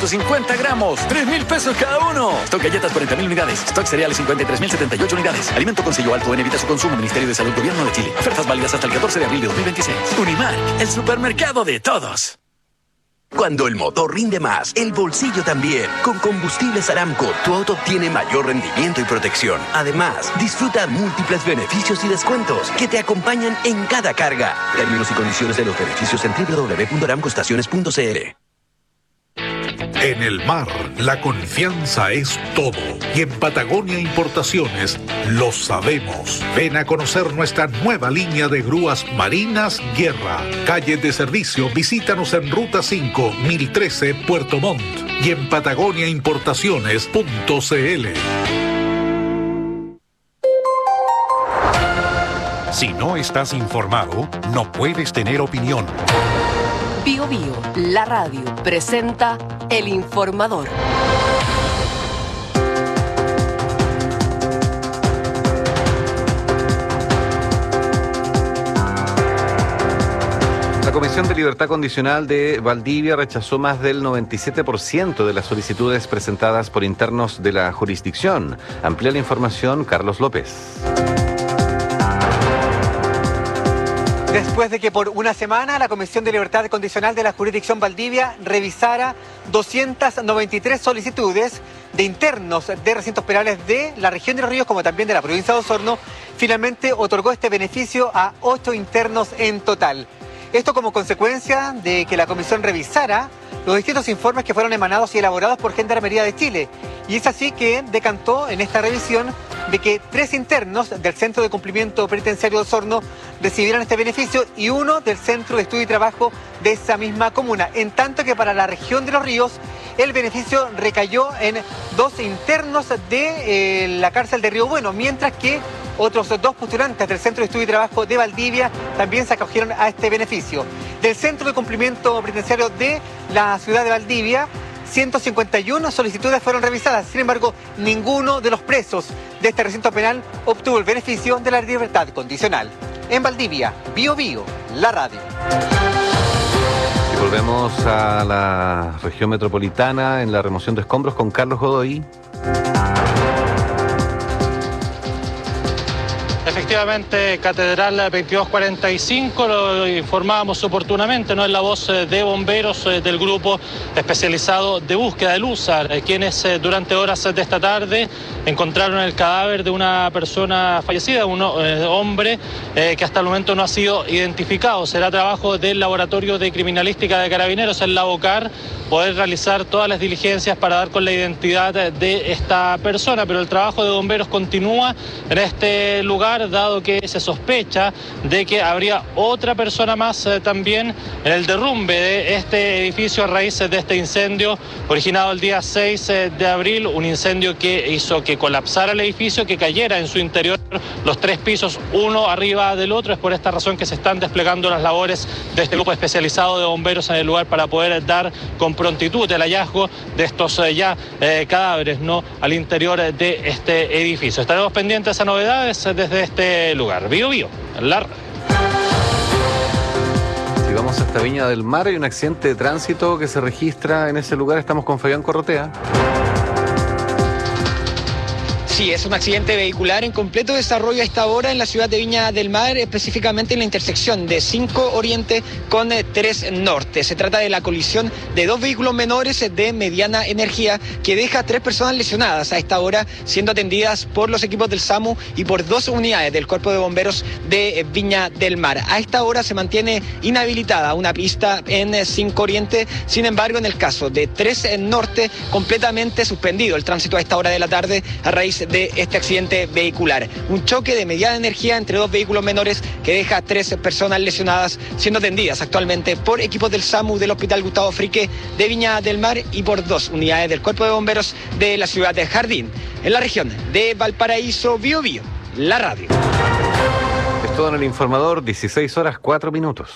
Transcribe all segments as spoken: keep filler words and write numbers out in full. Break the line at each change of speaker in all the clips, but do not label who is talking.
ciento cincuenta gramos, tres mil pesos cada uno. Stock galletas, cuarenta mil unidades. Stock cereales, cincuenta y tres mil setenta y ocho unidades. Alimento con sello alto en evita su consumo. Ministerio de Salud, Gobierno de Chile. Ofertas válidas hasta el catorce de abril de dos mil veintiséis. Unimark, el supermercado de todos.
Cuando el motor rinde más, el bolsillo también. Con Combustibles Aramco, tu auto obtiene mayor rendimiento y protección. Además, disfruta múltiples beneficios y descuentos que te acompañan en cada carga. Términos y condiciones de los beneficios en doble u doble u doble u punto aramco estaciones punto c l.
En el mar, la confianza es todo. Y en Patagonia Importaciones lo sabemos. Ven a conocer nuestra nueva línea de grúas marinas Guerra. Calle de servicio, visítanos en Ruta cinco, mil trece, Puerto Montt. Y en patagonia importaciones punto c l. Si no estás informado, no puedes tener opinión.
Bio Bio, la radio, presenta El Informador.
La Comisión de Libertad Condicional de Valdivia rechazó más del noventa y siete por ciento de las solicitudes presentadas por internos de la jurisdicción. Amplía la información Carlos López.
Después de que por una semana la Comisión de Libertad Condicional de la Jurisdicción Valdivia revisara doscientas noventa y tres solicitudes de internos de recintos penales de la región de Los Ríos como también de la provincia de Osorno, finalmente otorgó este beneficio a ocho internos en total. Esto como consecuencia de que la comisión revisara los distintos informes que fueron emanados y elaborados por Gendarmería de Chile. Y es así que decantó en esta revisión de que tres internos del Centro de Cumplimiento Penitenciario de Osorno recibieran este beneficio y uno del Centro de Estudio y Trabajo de esa misma comuna. En tanto que para la región de Los Ríos, el beneficio recayó en dos internos de eh, la cárcel de Río Bueno, mientras que otros dos postulantes del Centro de Estudio y Trabajo de Valdivia también se acogieron a este beneficio. Del Centro de Cumplimiento Penitenciario de la ciudad de Valdivia, ciento cincuenta y una solicitudes fueron revisadas. Sin embargo, ninguno de los presos de este recinto penal obtuvo el beneficio de la libertad condicional. En Valdivia, Bio Bio, la radio.
Y volvemos a la región metropolitana en la remoción de escombros con Carlos Godoy.
Efectivamente, Catedral veintidós cuarenta y cinco, lo informábamos oportunamente, ¿no? En la voz de bomberos del grupo especializado de búsqueda del USAR, quienes durante horas de esta tarde encontraron el cadáver de una persona fallecida, un eh, hombre eh, que hasta el momento no ha sido identificado. Será trabajo del Laboratorio de Criminalística de Carabineros, el LABOCAR, poder realizar todas las diligencias para dar con la identidad de esta persona, pero el trabajo de bomberos continúa en este lugar, dado que se sospecha de que habría otra persona más eh, también en el derrumbe de este edificio a raíz de este incendio originado el día seis de abril, un incendio que hizo que colapsara el edificio, que cayera en su interior los tres pisos, uno arriba del otro. Es por esta razón que se están desplegando las labores de este grupo especializado de bomberos en el lugar para poder dar con prontitud el hallazgo de estos eh, ya eh, cadáveres, ¿no?, al interior de este edificio. Estaremos pendientes a novedades desde este lugar. Bio Bio, la...
Si vamos hasta Viña del Mar, hay un accidente de tránsito que se registra en ese lugar. Estamos con Fabián Corrotea.
Sí, es un accidente vehicular en completo desarrollo a esta hora en la ciudad de Viña del Mar, específicamente en la intersección de cinco Oriente con tres Norte. Se trata de la colisión de dos vehículos menores de mediana energía que deja a tres personas lesionadas a esta hora, siendo atendidas por los equipos del SAMU y por dos unidades del Cuerpo de Bomberos de Viña del Mar. A esta hora se mantiene inhabilitada una pista en cinco Oriente, sin embargo, en el caso de tres Norte, completamente suspendido el tránsito a esta hora de la tarde a raíz de este accidente vehicular. Un choque de mediana energía entre dos vehículos menores que deja a tres personas lesionadas, siendo atendidas actualmente por equipos del SAMU del Hospital Gustavo Frique de Viña del Mar y por dos unidades del Cuerpo de Bomberos de la ciudad de Jardín. En la región de Valparaíso, Bio Bio, la radio.
Es todo en El Informador, dieciséis horas cuatro minutos.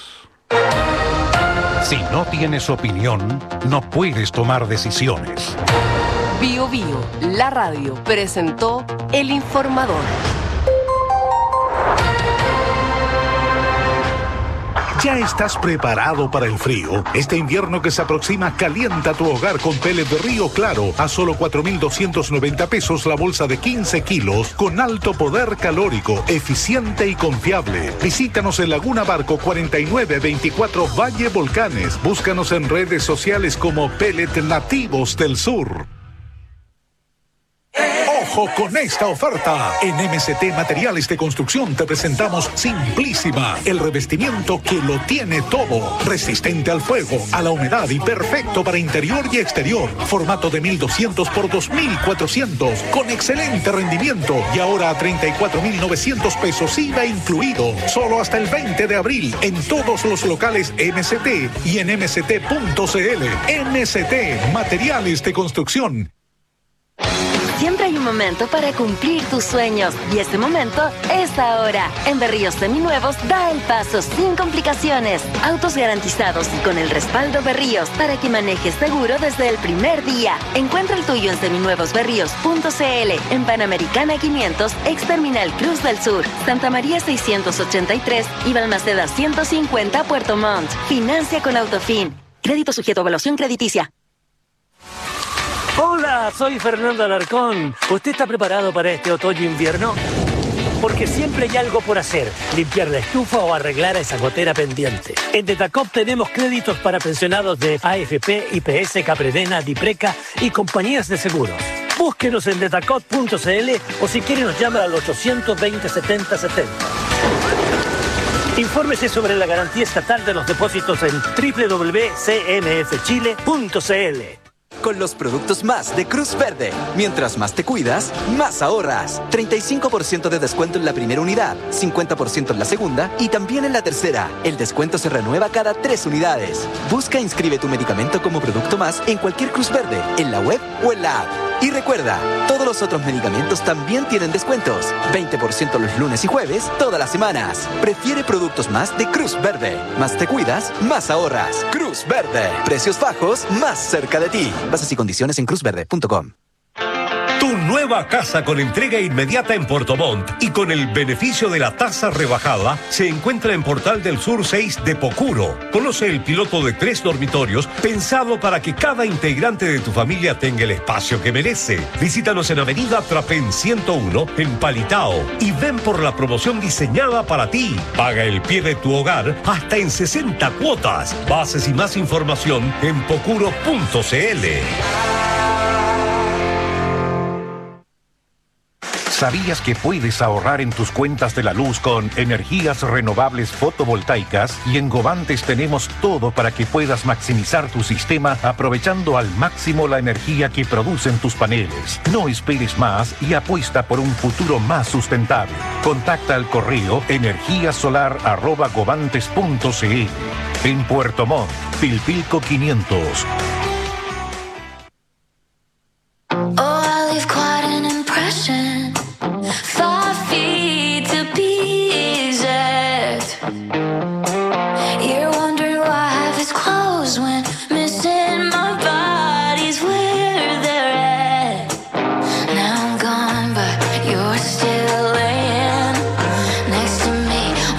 Si no tienes opinión, no puedes tomar decisiones.
Bio Bio, la radio, presentó El Informador.
¿Ya estás preparado para el frío? Este invierno que se aproxima, calienta tu hogar con pellet de Río Claro a solo cuatro mil doscientos noventa pesos la bolsa de quince kilos con alto poder calórico, eficiente y confiable. Visítanos en Laguna Barco cuarenta y nueve veinticuatro Valle Volcanes. Búscanos en redes sociales como Pellet Nativos del Sur. ¡Ojo con esta oferta! En M C T Materiales de Construcción te presentamos Simplísima, el revestimiento que lo tiene todo. Resistente al fuego, a la humedad y perfecto para interior y exterior. Formato de mil doscientos por dos mil cuatrocientos, con excelente rendimiento. Y ahora a treinta y cuatro mil novecientos pesos I V A incluido. Solo hasta el veinte de abril en todos los locales M C T y en m c t punto c l. M C T Materiales de Construcción.
Siempre hay un momento para cumplir tus sueños y este momento es ahora. En Berríos Seminuevos, da el paso sin complicaciones. Autos garantizados y con el respaldo Berríos para que manejes seguro desde el primer día. Encuentra el tuyo en seminuevos berríos punto c l, en Panamericana quinientos, ex Terminal Cruz del Sur, Santa María seiscientos ochenta y tres y Balmaceda ciento cincuenta, Puerto Montt. Financia con Autofin. Crédito sujeto a evaluación crediticia.
Hola, soy Fernando Alarcón. ¿Usted está preparado para este otoño-invierno? Porque siempre hay algo por hacer, limpiar la estufa o arreglar esa gotera pendiente. En Detacop tenemos créditos para pensionados de A F P, I P S, Capredena, Dipreca y compañías de seguros. Búsquenos en detacop punto c l o si quiere nos llama al ochocientos veinte, setenta setenta. Infórmese sobre la garantía estatal de los depósitos en doble u doble u doble u punto c m f chile punto c l.
Con los productos más de Cruz Verde. Mientras más te cuidas, más ahorras. treinta y cinco por ciento de descuento en la primera unidad, cincuenta por ciento en la segunda y también en la tercera. El descuento se renueva cada tres unidades. Busca e inscribe tu medicamento como producto más en cualquier Cruz Verde, en la web o en la app. Y recuerda, todos los otros medicamentos también tienen descuentos. veinte por ciento los lunes y jueves, todas las semanas. Prefiere productos más de Cruz Verde. Más te cuidas, más ahorras. Cruz Verde. Precios bajos, más cerca de ti. Bases y condiciones en cruz verde punto com.
Tu nueva casa con entrega inmediata en Puerto Montt y con el beneficio de la tasa rebajada se encuentra en Portal del Sur seis de Pocuro. Conoce el piloto de tres dormitorios pensado para que cada integrante de tu familia tenga el espacio que merece. Visítanos en Avenida Trapén ciento uno en Palitao y ven por la promoción diseñada para ti. Paga el pie de tu hogar hasta en sesenta cuotas. Bases y más información en pocuro punto c l.
¿Sabías que puedes ahorrar en tus cuentas de la luz con energías renovables fotovoltaicas? Y en Govantes tenemos todo para que puedas maximizar tu sistema aprovechando al máximo la energía que producen tus paneles. No esperes más y apuesta por un futuro más sustentable. Contacta al correo energíasolar arroba govantes punto c l. En Puerto Montt, Pilpilco quinientos.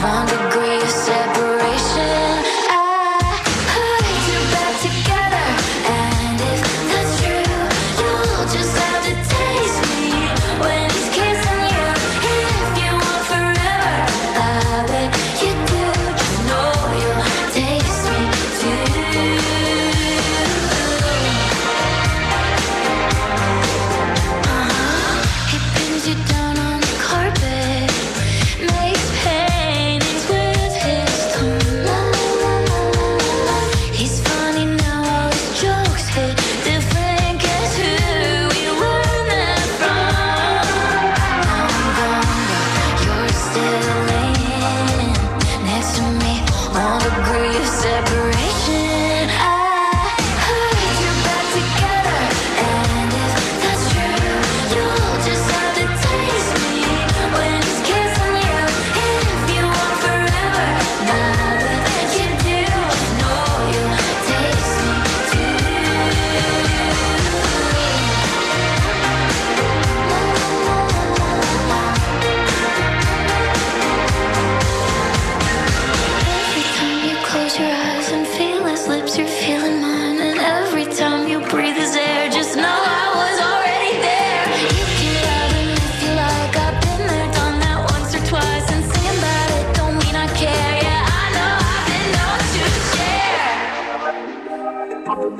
Together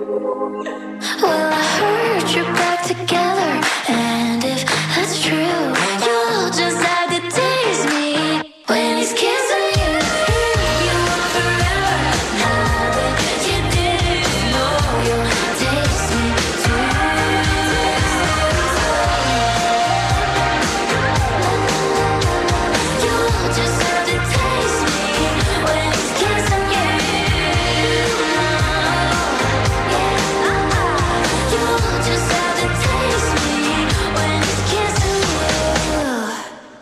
Well, I heard you're back together, and if that's true, you'll just have to taste me when he's kissing you. You want forever, now that you didn't know, you'll taste me too. You'll just have to taste me when he's kissing you. Just have to taste me when he's kissing you.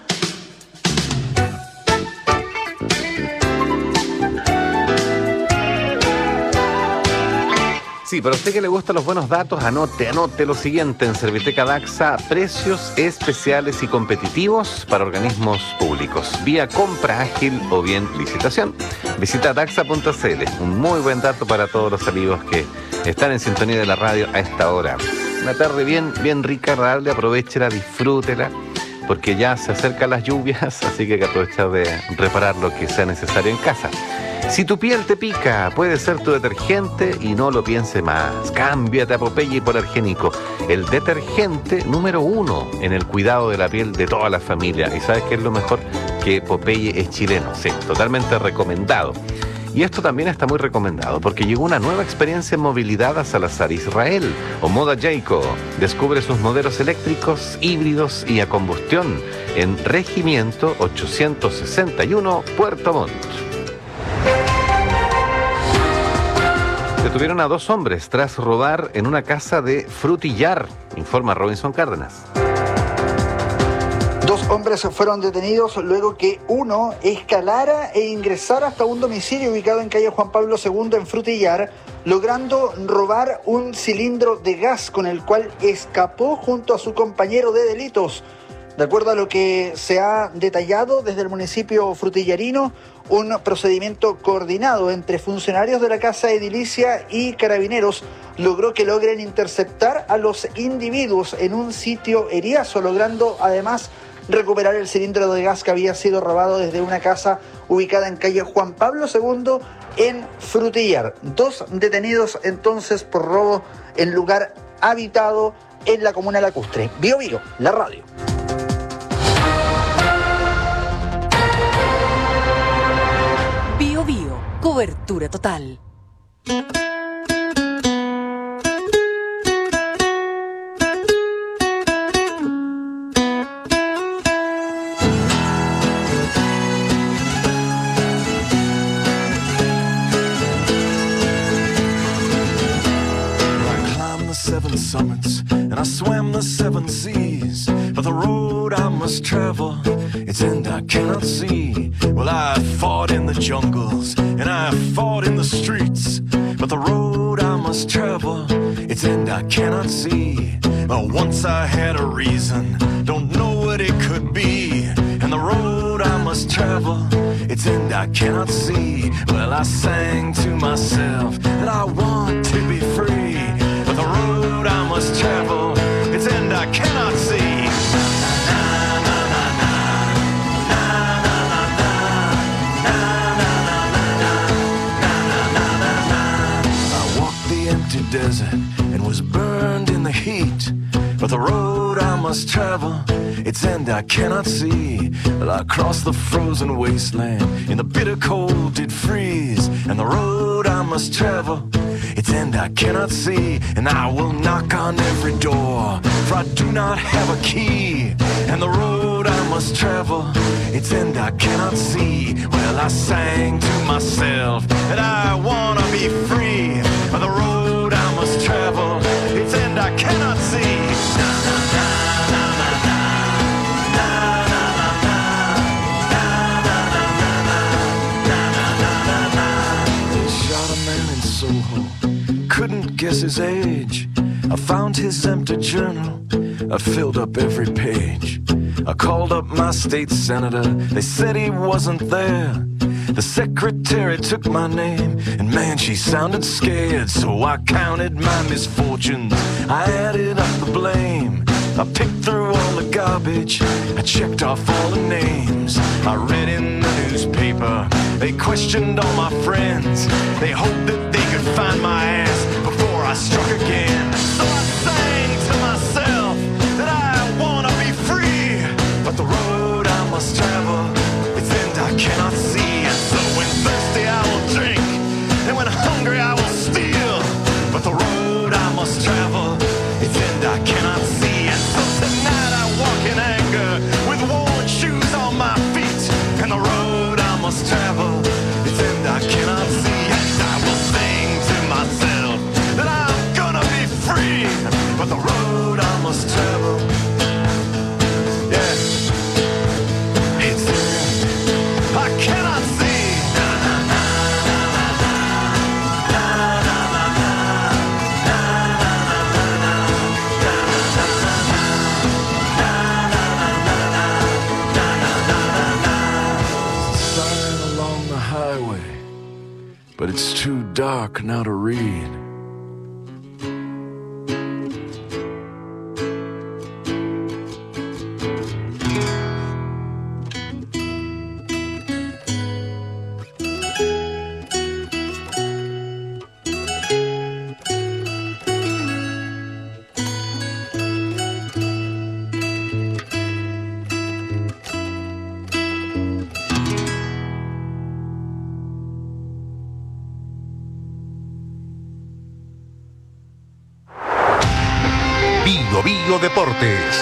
Sí, para usted que le gustan los buenos datos, anote, anote lo siguiente en Serviteca Daxa: precios especiales y competitivos para organismos públicos, vía compra ágil o bien licitación. Visita daxa punto c l, un muy buen dato para todos los amigos que están en sintonía de la radio a esta hora. Una tarde bien, bien rica, agradable, aprovéchela, disfrútela, porque ya se acercan las lluvias, así que hay que aprovechar de reparar lo que sea necesario en casa. Si tu piel te pica, puede ser tu detergente y no lo piense más. Cámbiate a Popeye Hipoalergénico, el detergente número uno en el cuidado de la piel de toda la familia. ¿Y sabes qué es lo mejor? Que Popeye es chileno, sí, totalmente recomendado. Y esto también está muy recomendado porque llegó una nueva experiencia en movilidad a Salazar Israel. Omoda Jayco descubre sus modelos eléctricos, híbridos y a combustión en Regimiento ochocientos sesenta y uno, Puerto Montt. Detuvieron a dos hombres tras robar en una casa de Frutillar, informa Robinson Cárdenas.
Dos hombres fueron detenidos luego que uno escalara e ingresara hasta un domicilio ubicado en calle Juan Pablo segundo en Frutillar, logrando robar un cilindro de gas con el cual escapó junto a su compañero de delitos. De acuerdo a lo que se ha detallado desde el municipio frutillarino, un procedimiento coordinado entre funcionarios de la Casa Edilicia y carabineros logró que logren interceptar a los individuos en un sitio eriazo, logrando además recuperar el cilindro de gas que había sido robado desde una casa ubicada en calle Juan Pablo segundo en Frutillar. Dos detenidos entonces por robo en lugar habitado en la comuna Lacustre. Bio Bio, la radio.
Bio Bio, cobertura total.
Seven summits and I swam the seven seas, but the road I must travel, its end I cannot see. Well, I fought in the jungles and I fought in the streets, but the road I must travel, its end I cannot see. But once I had a reason, don't know what it could be, and the road I must travel, its end I cannot see. Well, I sang to myself that I want to be free, the road I must travel, its end I cannot see. Na, na, na, na, na, na, na, na, na, na, na, na, na. I walked the empty desert and was burned in the heat, but the road I must travel, its end I cannot see. Well, I crossed the frozen wasteland, in the bitter cold did freeze, and the road I must travel, its end I cannot see. And I will knock on every door, for I do not have a key, and the road I must travel, its end I cannot see. Well, I sang to myself that I wanna be free, but the road I must travel, its end I cannot see. Na, na, na, na, na, na. Na, na, na, na. Na, na, na, na, na. Na, na, na, na, na. They shot a man in Soho, couldn't guess his age. I found his empty journal, I filled up every page. I called up my state senator, they said he wasn't there. The secretary took my name, and man, she sounded scared. So I counted my misfortunes, I added up the blame. I picked through all the garbage, I checked off all the names. I read in the newspaper, they questioned all my friends. They hoped that they could find my ass before I struck again. So I sang to myself that I wanna be free, but the road I must travel, its end I cannot see. And so when thirsty I will drink, and when hungry I will steal, but the road I must travel, its end I cannot see. And so tonight I walk in anger, with worn shoes on my feet, and the road I must travel, its end I cannot see. And I will sing to myself that I'm gonna be free, but the road I must travel, yeah, its end I cannot see. Na, na, na, na, na, na, na, na, na, na, na, na, na, sign along the highway, but it's too dark now to read.
Bio Bio Deportes.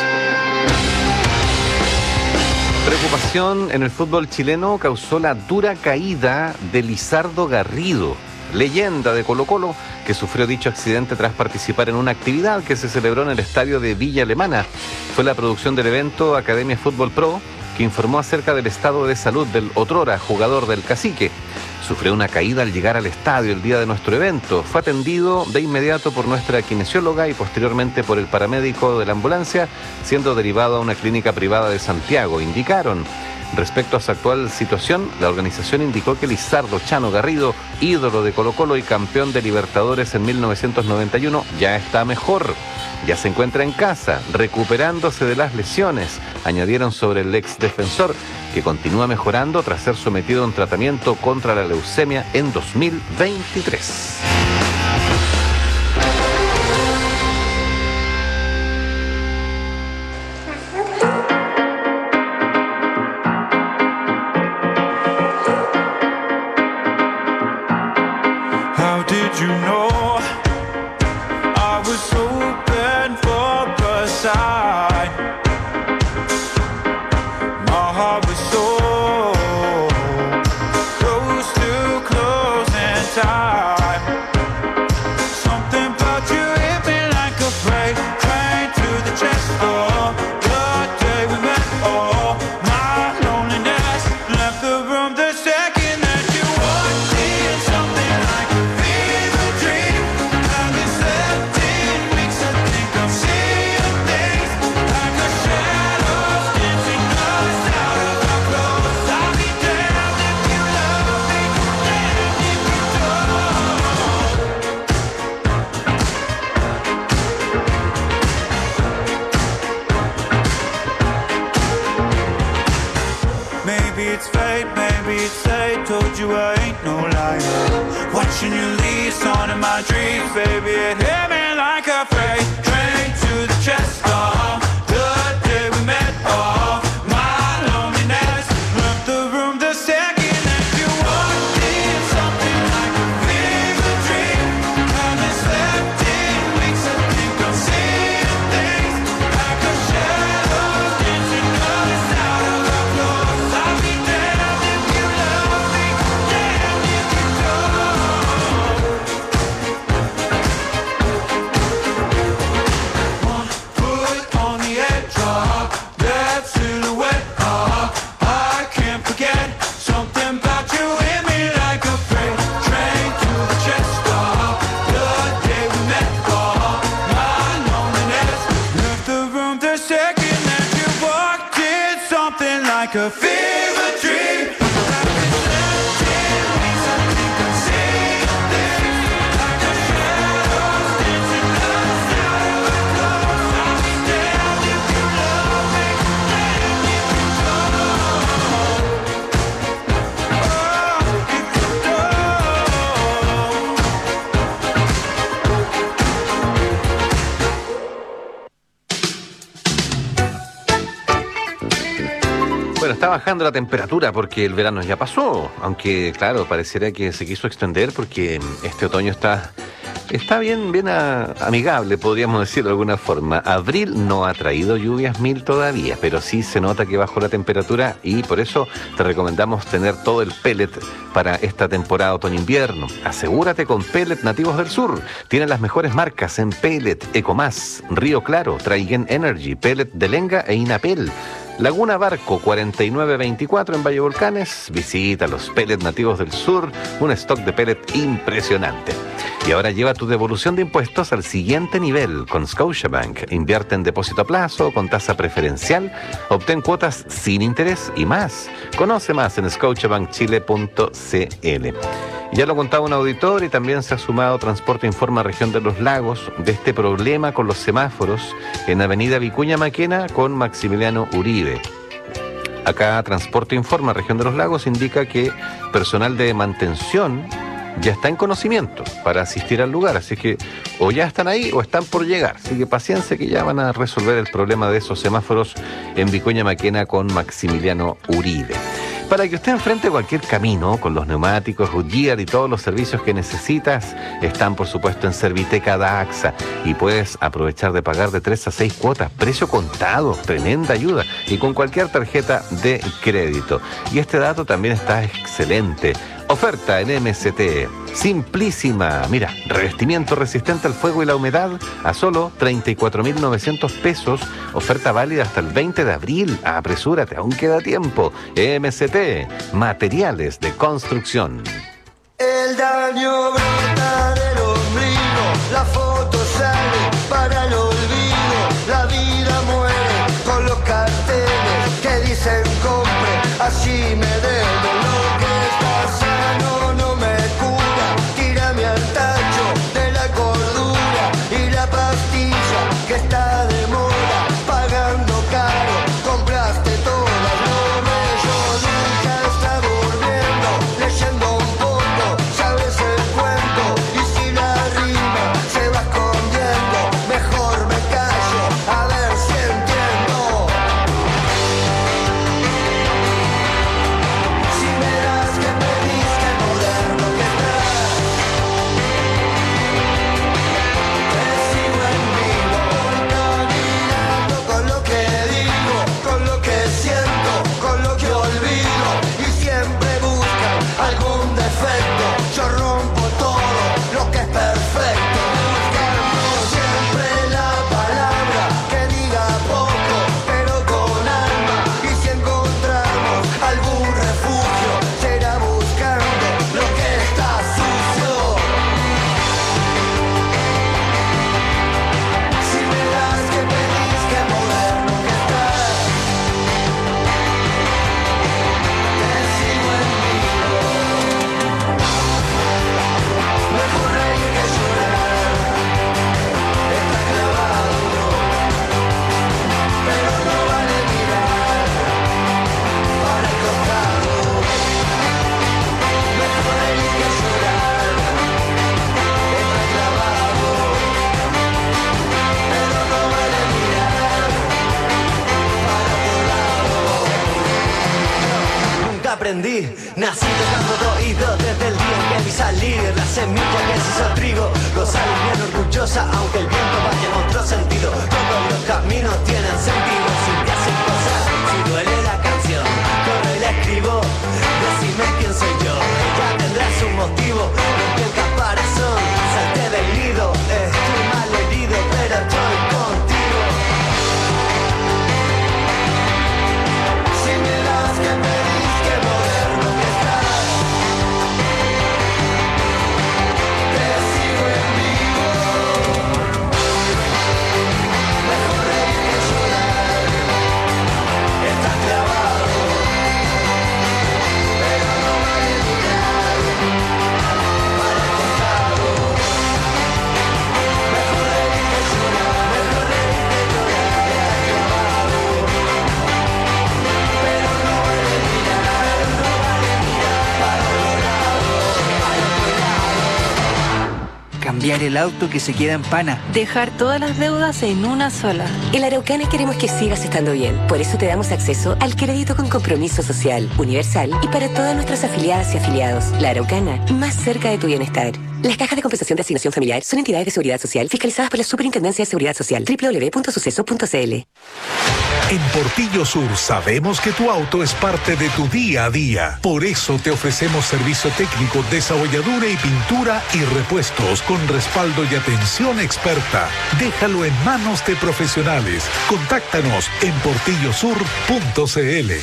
Preocupación en el fútbol chileno causó la dura caída de Lizardo Garrido, leyenda de Colo-Colo, que sufrió dicho accidente tras participar en una actividad que se celebró en el estadio de Villa Alemana. Fue la producción del evento Academia Fútbol Pro que informó acerca del estado de salud del otrora jugador del Cacique. Sufrió una caída al llegar al estadio el día de nuestro evento. Fue atendido de inmediato por nuestra kinesióloga y posteriormente por el paramédico de la ambulancia, siendo derivado a una clínica privada de Santiago, indicaron. Respecto a su actual situación, la organización indicó que Lizardo Chano Garrido, ídolo de Colo-Colo y campeón de Libertadores en mil novecientos noventa y uno, ya está mejor. Ya se encuentra en casa, recuperándose de las lesiones, añadieron sobre el ex defensor, que continúa mejorando tras ser sometido a un tratamiento contra la leucemia en dos mil veintitrés.
How did you know I was open for the side? My heart was so close to closing time. Something about you hit me like a freight train to the chest. Oh, the day we met, oh, my loneliness left the room the second that you walked in. Something like a fever dream. Haven't slept in weeks. I think I'm seeing things like a shadow dancing us out of our clothes. I'll be damned if you love me, damned if you don't. Maybe it's fate, maybe it's fate. Told you I ain't no liar. Watching you leave, on in my dreams, baby, it hit me like a freight train to the chest. Oh, the day we met, oh, my loneliness left the room the second that you walked in. Something like a fever dream. Haven't slept in weeks. I think I'm seeing things like a shadow dancing us out of our clothes. I'll be damned if you love me, damned if you don't. One foot on the edge, oh, that silhouette, oh, I can't forget. Something about you hit me like a freight train to the chest, oh, the day we met, oh, my loneliness left the room the second that you walked in. Something like a fever dream. Haven't slept in weeks. I think I'm seeing things like a shadow dancing us out of our clothes. I'll be damned if you love me, damned if you don't. Oh, if you don't.
está bajando la temperatura porque el verano ya pasó, aunque claro, pareciera que se quiso extender porque este otoño está, está bien, bien a, amigable, podríamos decirlo de alguna forma. Abril no ha traído lluvias mil todavía, pero sí se nota que bajó la temperatura y por eso te recomendamos tener todo el pellet para esta temporada otoño-invierno. Asegúrate con pellet nativos del sur. Tienen las mejores marcas en pellet, Ecomás, Río Claro, Traigen Energy, pellet de Lenga e Inapel. Laguna Barco cuarenta y nueve veinticuatro en Valle Volcanes. Visita los pellets nativos del sur, un stock de pellet impresionante. Y ahora lleva tu devolución de impuestos al siguiente nivel con Scotiabank. Invierte en depósito a plazo con tasa preferencial, obtén cuotas sin interés y más. Conoce más en scotiabank chile punto c l. Ya lo contaba un auditor y también se ha sumado Transporte Informa Región de los Lagos de este problema con los semáforos en Avenida Vicuña Maquena con Maximiliano Uribe. Acá Transporte Informa Región de los Lagos indica que personal de mantención ya está en conocimiento para asistir al lugar, así que o ya están ahí o están por llegar, así que paciencia que ya van a resolver el problema de esos semáforos en Vicuña Maquena con Maximiliano Uribe. Para que usted enfrente cualquier camino con los neumáticos, Goodyear y todos los servicios que necesitas, están por supuesto en Serviteca Daxa y puedes aprovechar de pagar de tres a seis cuotas, precio contado, tremenda ayuda y con cualquier tarjeta de crédito. Y este dato también está excelente. Oferta en M S T, simplísima. Mira, revestimiento resistente al fuego y la humedad a solo treinta y cuatro mil novecientos pesos. Oferta válida hasta el veinte de abril. Apresúrate, aún queda tiempo. M S T, materiales de construcción.
El daño brota del ombligo, la foto sale para el olvido, la vida muere con los carteles que dicen compre, así me debo lo que está sano no me cura, tírame al tacho de la cordura y la pastilla que está de moda, pagando caro, compraste todas, lo bello nunca está volviendo, leyendo un poco, sabes el cuento, y si la rima se va escondiendo, mejor me callo, a ver si entiendo. Si me das que pedís, que moderno que estás, te sigo en vivo, voy caminando con lo que digo, con lo que siento, con lo que olvido, y siempre buscan algún defecto, yo rompo todo lo que es perfecto, buscando siempre la palabra que diga poco, pero con alma, y si encontramos algún refugio, será buscando lo que está sucio. Si me das que pedís, que moderno que estás, te sigo en vivo. Mejor reír que llorar, está clavado, pero no vale mirar para el costado. Mejor reír que llorar, está clavado, pero no vale mirar para otro lado. Nunca aprendí, nací tocando de oído desde el día en que vi salir la semilla que se hizo trigo. Gozar bien orgullosa aunque el viento vaya en otro sentido. Todos los caminos tienen sentido si te hacen cosas. Si duele la canción, corro y la escribo. Decime quién soy yo, ella tendrá su motivo. Rompí el caparazón, salté del nido. Estoy mal herido, pero estoy contigo. Si me das que pedís, que moderno que estás, te sigo en vivo.
cambiar el auto que se queda en pana.
Dejar todas las deudas en una sola.
En la Araucana queremos que sigas estando bien. Por eso te damos acceso al crédito con compromiso social, universal y para todas nuestras afiliadas y afiliados. La Araucana, más cerca de tu bienestar. Las cajas de compensación de asignación familiar son entidades de seguridad social fiscalizadas por la Superintendencia de Seguridad Social. doble u doble u doble u punto suceso punto c l.
En Portillo Sur sabemos que tu auto es parte de tu día a día. Por eso te ofrecemos servicio técnico, desabolladura y pintura y repuestos con respaldo y atención experta. Déjalo en manos de profesionales. Contáctanos en portillo sur punto c l.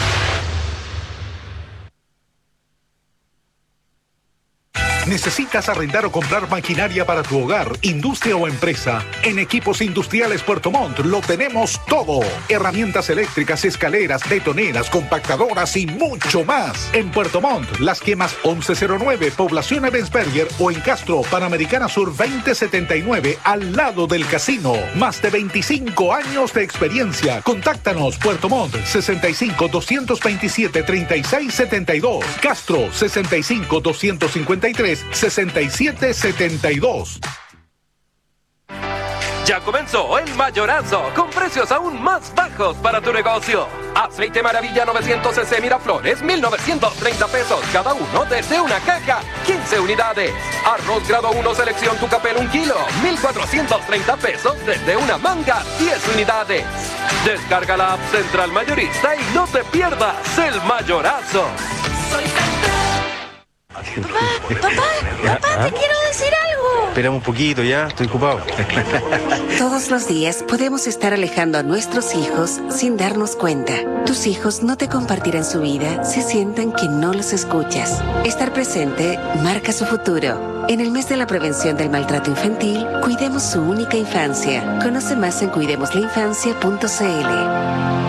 ¿Necesitas arrendar o comprar maquinaria para tu hogar, industria o empresa? En Equipos Industriales Puerto Montt lo tenemos todo. Herramientas eléctricas, escaleras, betoneras, compactadoras y mucho más. En Puerto Montt, Las Quemas once cero nueve, Población Ebensberger, o en Castro, Panamericana Sur veinte setenta y nueve, al lado del casino. Más de veinticinco años de experiencia. Contáctanos, Puerto Montt, sesenta y cinco, doscientos veintisiete, treinta y seis setenta y dos. Castro, sesenta y cinco, doscientos cincuenta y tres, sesenta y siete setenta y dos.
Ya comenzó el mayorazo con precios aún más bajos para tu negocio. Aceite Maravilla novecientos cc Miraflores, mil novecientos treinta pesos cada uno desde una caja, quince unidades. Arroz grado uno selección Tucapel un kilo, mil cuatrocientos treinta pesos desde una manga, diez unidades. Descarga la app Central Mayorista y no te pierdas el mayorazo.
Soy Papá, papá, papá, te quiero decir algo.
Espérame un poquito, ya, estoy ocupado.
Todos los días podemos estar alejando a nuestros hijos sin darnos cuenta. Tus hijos no te compartirán su vida si sienten que no los escuchas. Estar presente marca su futuro. En el mes de la prevención del maltrato infantil, cuidemos su única infancia. Conoce más en cuidemos la infancia punto c l.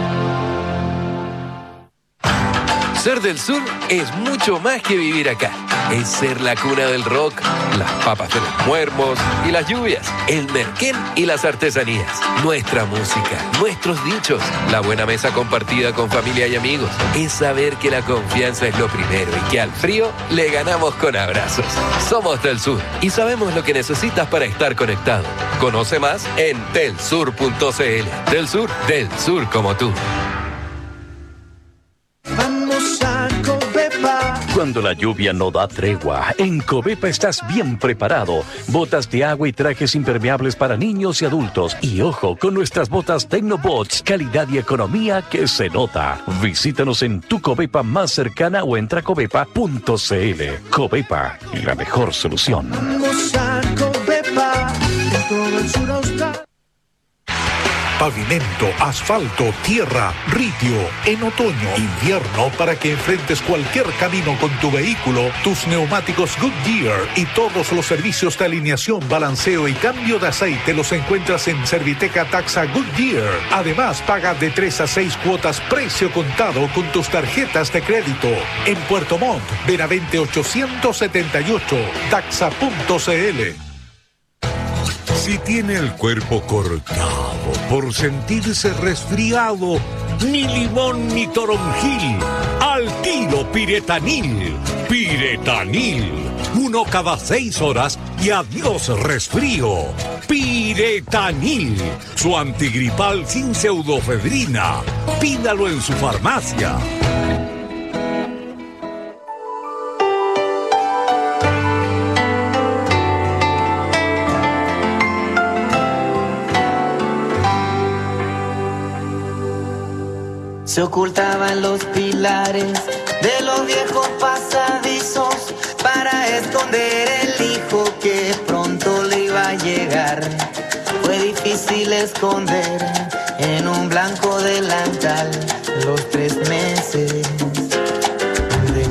Ser del sur es mucho más que vivir acá. Es ser la cuna del rock, las papas de los muermos y las lluvias, el merquén y las artesanías, nuestra música, nuestros dichos, la buena mesa compartida con familia y amigos. Es saber que la confianza es lo primero y que al frío le ganamos con abrazos. Somos del sur y sabemos lo que necesitas para estar conectado. Conoce más en telsur punto c l. Del sur, del sur como tú.
Cuando la lluvia no da tregua, en Covepa estás bien preparado. Botas de agua y trajes impermeables para niños y adultos. Y ojo, con nuestras botas Tecnobots, calidad y economía que se nota. Visítanos en tu Covepa más cercana o entra a covepa punto c l. Covepa, la mejor solución.
Vamos a Covepa, en todo el sureste.
Pavimento, asfalto, tierra, ritio. En otoño, invierno, para que enfrentes cualquier camino con tu vehículo, tus neumáticos Goodyear y todos los servicios de alineación, balanceo y cambio de aceite los encuentras en Serviteca Taxa Goodyear. Además, paga de tres a seis cuotas precio contado con tus tarjetas de crédito. En Puerto Montt, Benavente ochocientos setenta y ocho, taxa punto c l.
Si tiene el cuerpo cortado por sentirse resfriado, ni limón ni toronjil, al tiro Piretanil. Piretanil, uno cada seis horas y adiós resfrío. Piretanil, su antigripal sin pseudofedrina. Pídalo en su farmacia.
Se ocultaban los pilares de los viejos pasadizos para esconder el hijo que pronto le iba a llegar. Fue difícil esconder en un blanco delantal los tres meses de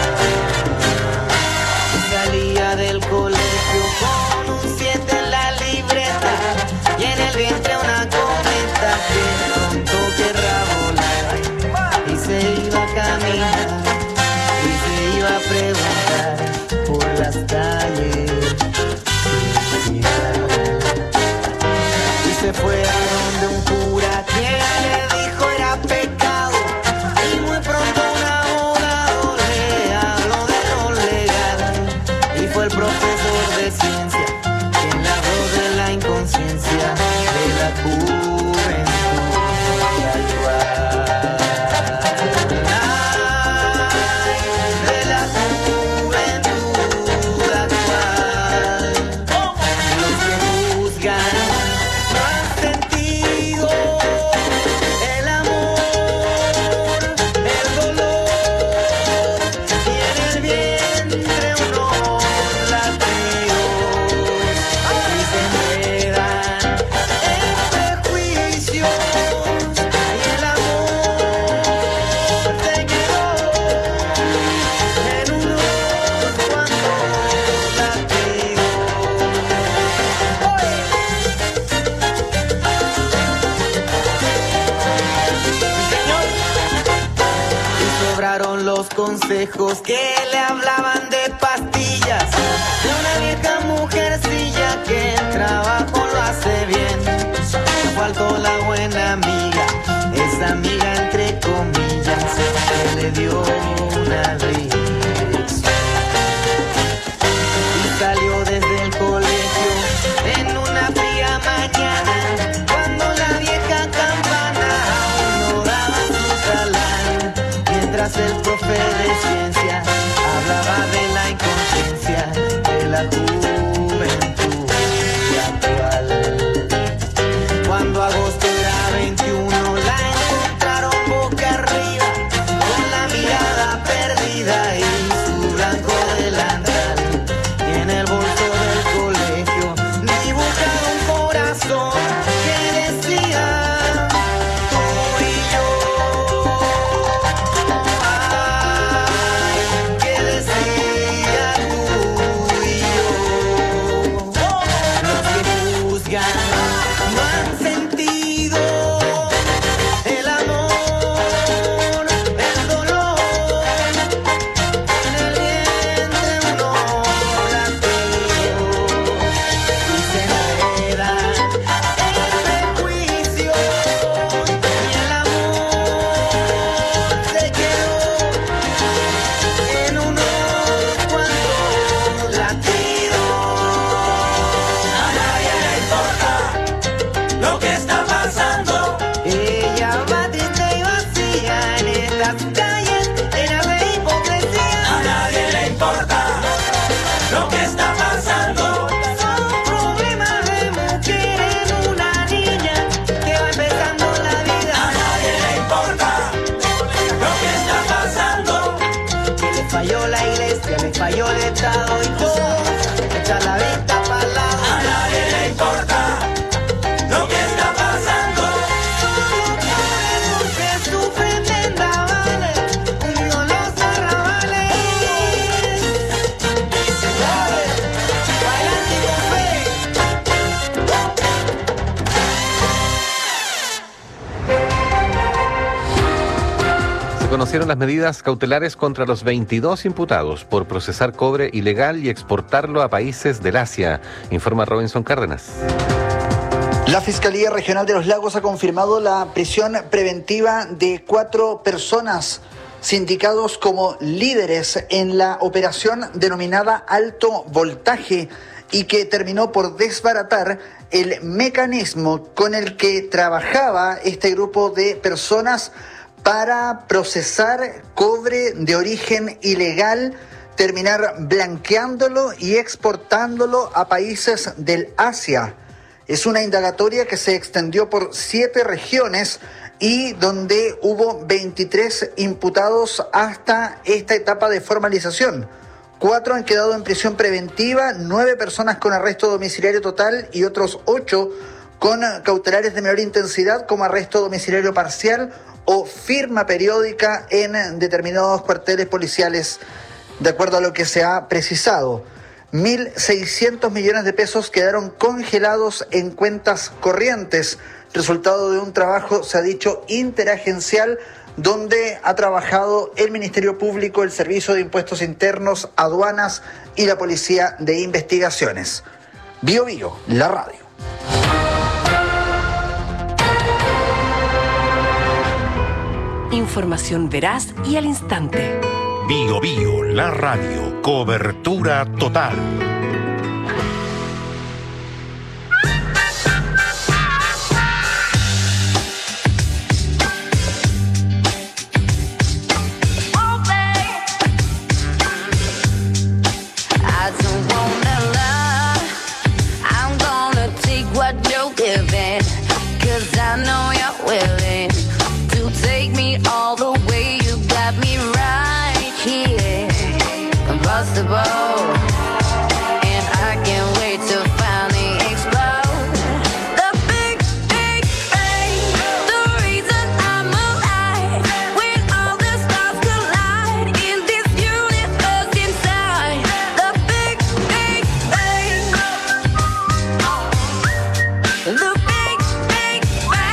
salía del colegio con un siete en la libreta y en el vientre una cometa que pronto querrá volar y se iba a caminar y se iba a preguntar por las calles y se fue a donde un cura quien le dijo era pecado y muy pronto un abogado le habló de lo legal y fue el profesor de ciencia consejos que le hablaban de pastillas, de una vieja mujercilla que el trabajo lo hace bien. Me faltó la buena amiga, esa amiga entre comillas, que le dio una lección. Y salió desde el colegio en una fría mañana, cuando la vieja campana aún no daba su talán, mientras el profe de ciencia hablaba de la inconsciencia de la juventud actual. Cuando agosto era veintiuno, la encontraron boca arriba, con la mirada perdida y su blanco delantal, y en el bolso del colegio dibujaba un corazón que decía tú y yo. Ay, que decía tú y yo. Los que juzgan no han sentido el amor, el dolor, en el vientre unos latidos, y se enredan en prejuicios, y el amor se quedó en unos cuantos latidos. A nadie le importa lo que está pasando. Ella va triste y vacía en estas calles llenas de hipocresía. A nadie le importa lo que está pasando. Son problemas de mujer en una niña que va empezando la vida. A nadie le importa lo que está pasando. Que le falló la iglesia, le falló el Estado y todo echa la vista para el lado. A nadie le importa lo que está pasando. Solo queremos que sufren vendavales, unidos los arrabales. Dale, bailando y con fe.
Se conocieron las medidas cautelares contra los veintidós imputados por procesar cobre ilegal y exportarlo a países del Asia, informa Robinson Cárdenas.
La Fiscalía Regional de los Lagos ha confirmado la prisión preventiva de cuatro personas sindicados como líderes en la operación denominada Alto Voltaje y que terminó por desbaratar el mecanismo con el que trabajaba este grupo de personas para procesar cobre de origen ilegal, terminar blanqueándolo y exportándolo a países del Asia. Es una indagatoria que se extendió por siete regiones y donde hubo veintitrés imputados hasta esta etapa de formalización. Cuatro han quedado en prisión preventiva, nueve personas con arresto domiciliario total y otros ocho con cautelares de menor intensidad como arresto domiciliario parcial o firma periódica en determinados cuarteles policiales, de acuerdo a lo que se ha precisado. mil seiscientos millones de pesos quedaron congelados en cuentas corrientes, resultado de un trabajo, se ha dicho, interagencial, donde ha trabajado el Ministerio Público, el Servicio de Impuestos Internos, Aduanas y la Policía de Investigaciones. Bio Bio, la radio.
Información veraz y al instante.
Bio Bio, la radio, cobertura total.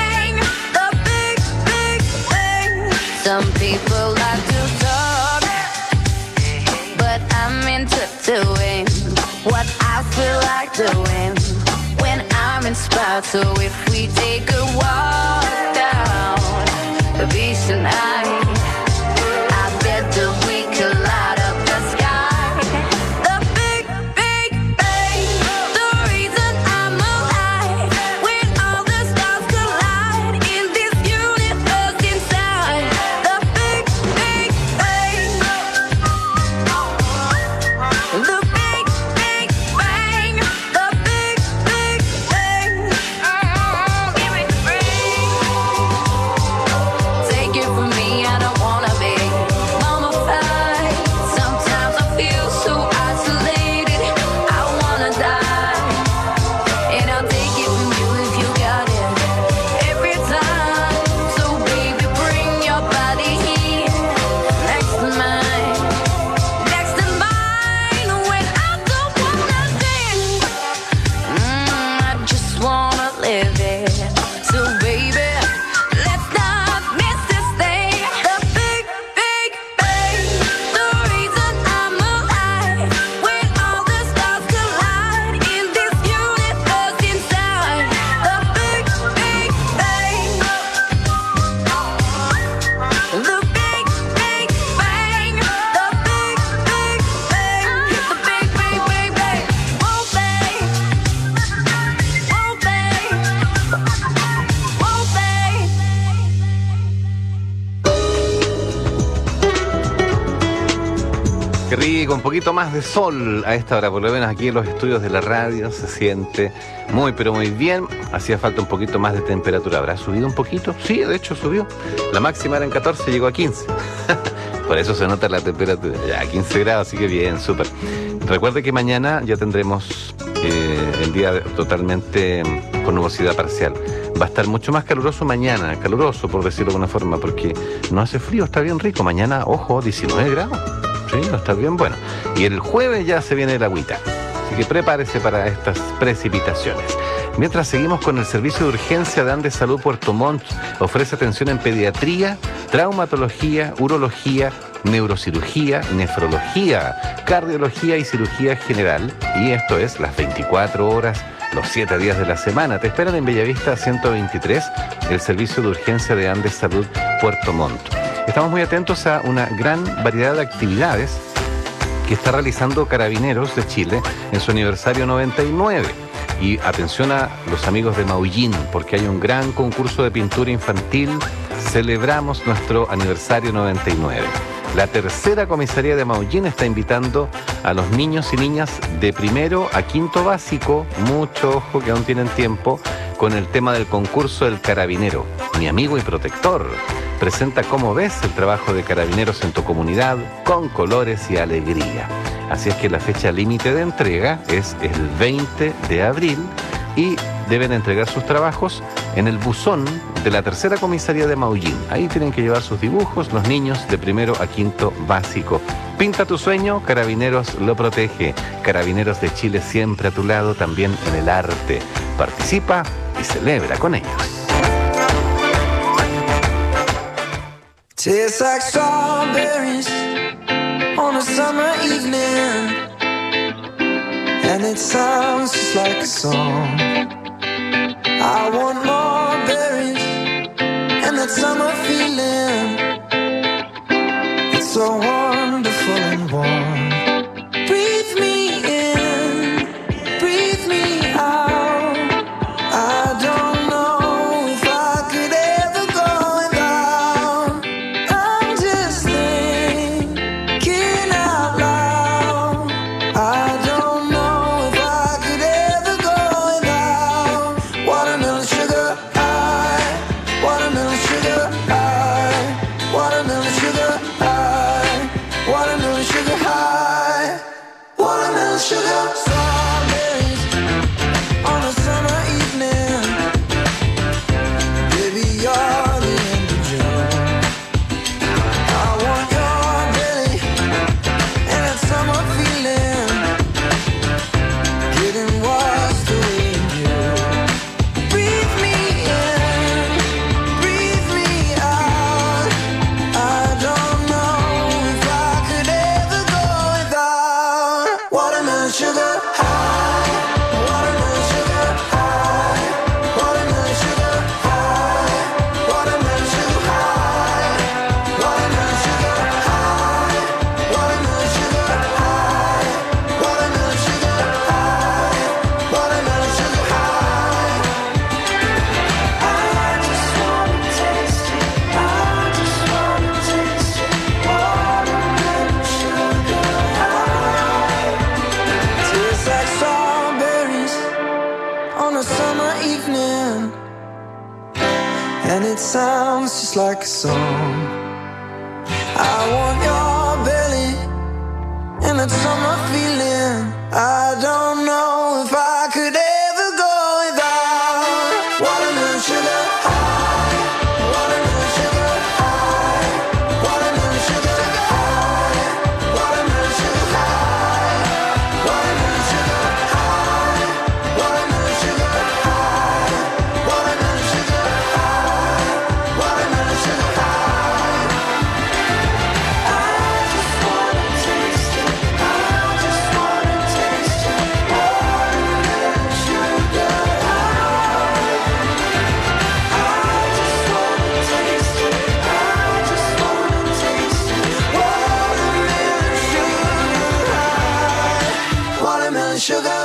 Some people like to talk, doing when I'm inspired. So if we take a walk down the beach tonight, I bet that we could light up the sky. The big, big bang, the reason I'm alive. When all the stars collide in this universe inside. The big, big bang. The big, big bang. The big, big bang. Give me the ring. Take it from me, I don't wanna be mummified. Sometimes I feel so isolated, I wanna die. And I'll take it from you if you got it every time. So baby, bring your body here next to mine, next to mine. When I don't wanna dance, mm, I just wanna live it. So baby, let's not miss this thing. The big, big bang, the reason I'm alive. When all the stars collide in this universe inside. The big, big bang. The big, big bang. The big, big bang. The big, big, big bang. Whoa, bang. Whoa, bang. Whoa, bang.
Qué rico, un poquito más de sol a esta hora, por lo menos aquí en los estudios de la radio se siente muy pero muy bien. Hacía falta un poquito más de temperatura. ¿Habrá subido un poquito? Sí, de hecho subió. La máxima era en catorce, llegó a quince. Por eso se nota la temperatura. Ya, quince grados, así que bien, súper. Recuerde que mañana ya tendremos eh, el día totalmente con nubosidad parcial. Va a estar mucho más caluroso mañana, caluroso por decirlo de alguna forma, porque no hace frío, está bien rico. Mañana, ojo, diecinueve grados. Sí, va a estar bien bueno. Y el jueves ya se viene el agüita. Así que prepárese para estas precipitaciones. Mientras seguimos con el servicio de urgencia de Andes Salud Puerto Montt, ofrece atención en pediatría, traumatología, urología, neurocirugía, nefrología, cardiología y cirugía general. Y esto es las veinticuatro horas, los siete días de la semana. Te esperan en Bellavista ciento veintitrés, el servicio de urgencia de Andes Salud Puerto Montt. Estamos muy atentos a una gran variedad de actividades que está realizando Carabineros de Chile en su aniversario noventa y nueve. Y atención a los amigos de Maullín, porque hay un gran concurso de pintura infantil. Celebramos nuestro aniversario noventa y nueve. La tercera comisaría de Maullín está invitando a los niños y niñas de primero a quinto básico, mucho ojo que aún tienen tiempo, con el tema del concurso del Carabinero, mi amigo y protector. Presenta cómo ves el trabajo de Carabineros en tu comunidad con colores y alegría. Así es que la fecha límite de entrega es el veinte de abril y deben entregar sus trabajos en el buzón de la tercera comisaría de Maullín. Ahí tienen que llevar sus dibujos los niños de primero a quinto básico. Pinta tu sueño, Carabineros lo protege. Carabineros de Chile siempre a tu lado, también en el arte. Participa y celebra con ellos.
Tastes like strawberries on a summer evening, and it sounds just like a song. I want more berries and that summer feeling. It's so wonderful and warm. Breathe me in, breathe me out. I don't know if I could ever go without. I'm just thinking out loud. I don't know if I could ever go without watermelon sugar,
and it sounds just like a song. I want your belly and that summer feeling. I don't know if I could ever go without watermelon sugar high, watermelon sugar high, watermelon sugar high, watermelon sugar high, watermelon sugar high, watermelon sugar high, watermelon sugar high, watermelon sugar high. I just wanna taste it. I just wanna taste it. Watermelon sugar high. I just wanna taste it. I just wanna taste it. Watermelon sugar high. Watermelon sugar.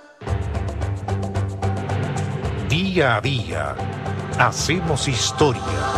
Día a día, hacemos historia.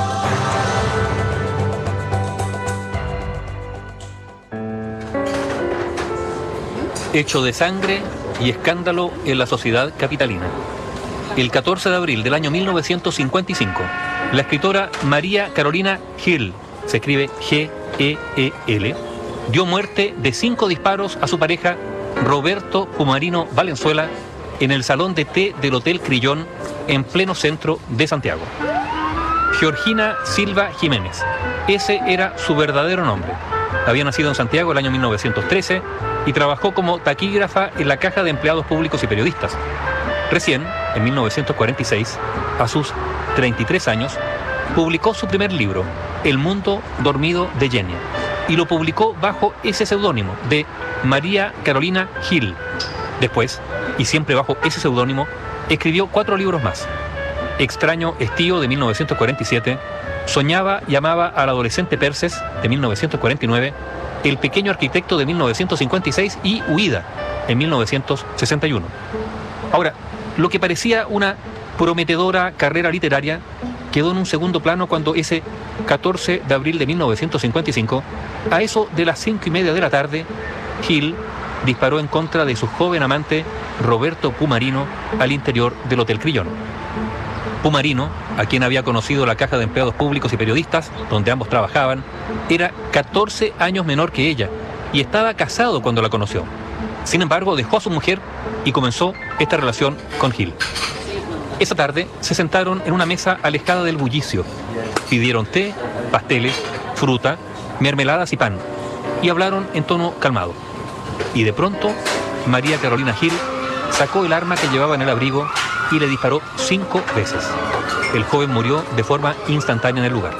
Hecho de sangre y escándalo en la sociedad capitalina. El catorce de abril del año mil novecientos cincuenta y cinco, la escritora María Carolina Hill, se escribe G E E L, dio muerte de cinco disparos a su pareja Roberto Pumarino Valenzuela en el salón de té del Hotel Crillón en pleno centro de Santiago. Georgina Silva Jiménez, ese era su verdadero nombre. Había nacido en Santiago el año mil novecientos trece y trabajó como taquígrafa en la Caja de Empleados Públicos y Periodistas. Recién, en mil novecientos cuarenta y seis, a sus treinta y tres años, publicó su primer libro, El mundo dormido de Jenny, y lo publicó bajo ese seudónimo de María Carolina Hill. Después, y siempre bajo ese seudónimo, escribió cuatro libros más. Extraño estío de mil novecientos cuarenta y siete, Soñaba y amaba al adolescente Perses de mil novecientos cuarenta y nueve, El pequeño arquitecto de mil novecientos cincuenta y seis y Huida en mil novecientos sesenta y uno. Ahora, lo que parecía una prometedora carrera literaria quedó en un segundo plano cuando ese catorce de abril de mil novecientos cincuenta y cinco, a eso de las cinco y media de la tarde, Hill disparó en contra de su joven amante Roberto Pumarino al interior del Hotel Crillón. Pumarino, a quien había conocido la Caja de Empleados Públicos y Periodistas, donde ambos trabajaban, era catorce años menor que ella y estaba casado cuando la conoció. Sin embargo, dejó a su mujer y comenzó esta relación con Hill. Esa tarde se sentaron en una mesa alejada del bullicio. Pidieron té, pasteles, fruta, mermeladas y pan, y hablaron en tono calmado. Y de pronto, María Carolina Hill sacó el arma que llevaba en el abrigo y le disparó cinco veces. El joven murió de forma instantánea en el lugar.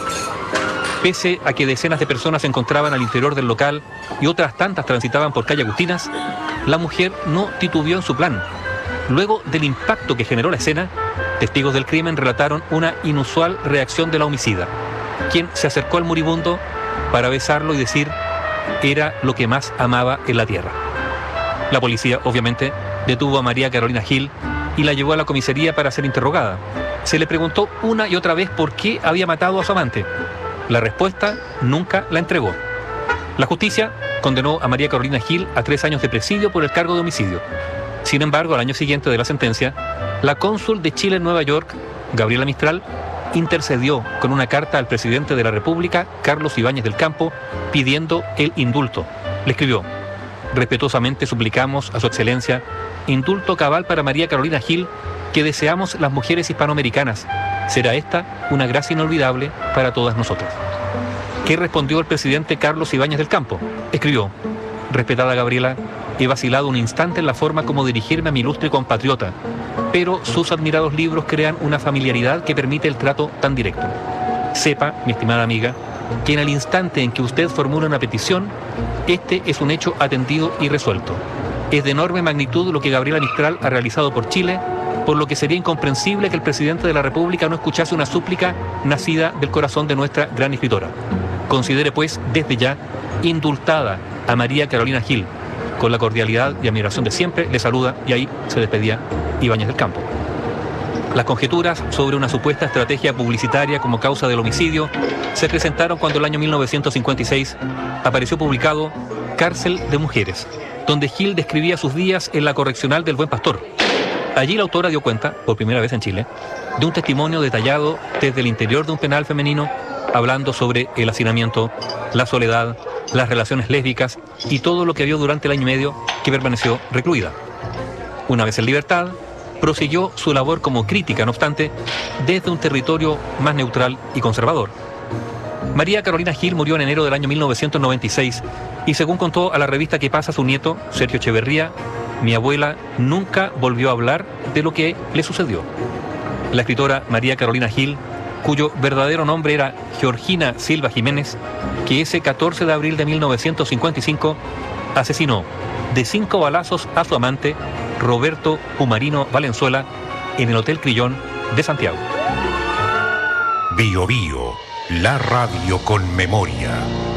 Pese a que decenas de personas se encontraban al interior del local y otras tantas transitaban por calle Agustinas, la mujer no titubeó en su plan. Luego del impacto que generó la escena, testigos del crimen relataron una inusual reacción de la homicida, quien se acercó al moribundo para besarlo y decir: era lo que más amaba en la tierra. La policía, obviamente, detuvo a María Carolina Hill y la llevó a la comisaría para ser interrogada. Se le preguntó una y otra vez por qué había matado a su amante. La respuesta nunca la entregó. La justicia condenó a María Carolina Hill a tres años de presidio por el cargo de homicidio. Sin embargo, al año siguiente de la sentencia, la cónsul de Chile en Nueva York, Gabriela Mistral, intercedió con una carta al presidente de la República, Carlos Ibáñez del Campo, pidiendo el indulto. Le escribió: respetuosamente suplicamos a su excelencia indulto cabal para María Carolina Hill, que deseamos las mujeres hispanoamericanas. Será esta una gracia inolvidable para todas nosotras. ¿Qué respondió el presidente Carlos Ibáñez del Campo? Escribió: respetada Gabriela, he vacilado un instante en la forma como dirigirme a mi ilustre compatriota, pero sus admirados libros crean una familiaridad que permite el trato tan directo. Sepa, mi estimada amiga, que en el instante en que usted formula una petición, este es un hecho atendido y resuelto. Es de enorme magnitud lo que Gabriela Mistral ha realizado por Chile, por lo que sería incomprensible que el presidente de la República no escuchase una súplica nacida del corazón de nuestra gran escritora. Considere, pues, desde ya, indultada a María Carolina Hill. Con la cordialidad y admiración de siempre, le saluda, y ahí se despedía Ibáñez del Campo. Las conjeturas sobre una supuesta estrategia publicitaria como causa del homicidio se presentaron cuando el año mil novecientos cincuenta y seis apareció publicado Cárcel de Mujeres, donde Hill describía sus días en la correccional del Buen Pastor. Allí la autora dio cuenta, por primera vez en Chile, de un testimonio detallado desde el interior de un penal femenino, hablando sobre el hacinamiento, la soledad, las relaciones lésbicas y todo lo que vio durante el año y medio que permaneció recluida. Una vez en libertad, prosiguió su labor como crítica, no obstante, desde un territorio más neutral y conservador. María Carolina Gil murió en enero del año mil novecientos noventa y seis y, según contó a la revista Que Pasa su nieto, Sergio Echeverría, mi abuela nunca volvió a hablar de lo que le sucedió. La escritora María Carolina Gil, cuyo verdadero nombre era Georgina Silva Jiménez, que ese catorce de abril de mil novecientos cincuenta y cinco asesinó de cinco balazos a su amante, Roberto Pumarino Valenzuela, en el Hotel Crillón de Santiago.
Bio Bio, la radio con memoria.